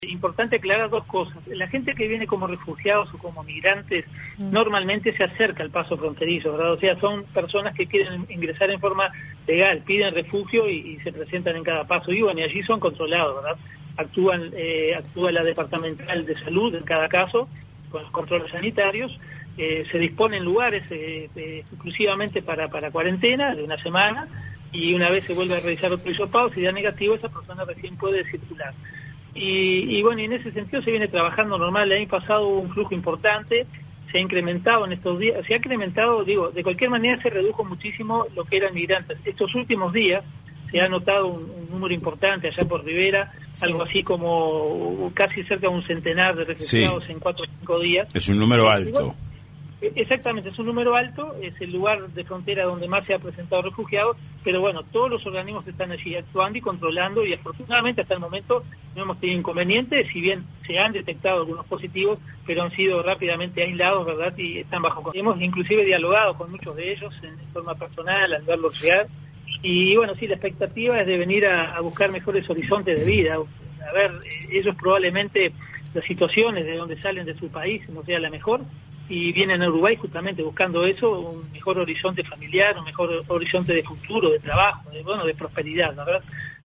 Importante aclarar dos cosas. La gente que viene como refugiados o como migrantes normalmente se acerca al paso fronterizo, ¿verdad? O sea, son personas que quieren ingresar en forma legal, piden refugio y se presentan en cada paso. Y bueno, y allí son controlados, ¿verdad? Actúa la departamental de salud en cada caso, con los controles sanitarios. Se disponen lugares exclusivamente para cuarentena de una semana, y una vez se vuelve a realizar otro hisopado, si da negativo, esa persona recién puede circular. Y bueno, y en ese sentido se viene trabajando normal. El año pasado hubo un flujo importante, se ha incrementado en estos días, de cualquier manera se redujo muchísimo lo que eran migrantes. Estos últimos días se ha notado un número importante allá por Rivera, algo así como casi cerca de un centenar de refugiados en 4 o 5 días. Es un número alto. Exactamente, es un número alto, es el lugar de frontera donde más se ha presentado refugiados, pero bueno, todos los organismos están allí actuando y controlando, y afortunadamente hasta el momento no hemos tenido inconvenientes, si bien se han detectado algunos positivos, pero han sido rápidamente aislados, ¿verdad? Y están bajo control. Hemos inclusive dialogado con muchos de ellos en forma personal, al verlos llegar, y bueno, sí, la expectativa es de venir a buscar mejores horizontes de vida. A ver, ellos probablemente las situaciones de donde salen de su país no sea la mejor, y vienen a Uruguay justamente buscando eso, un mejor horizonte familiar, un mejor horizonte de futuro, de trabajo, de prosperidad, ¿verdad?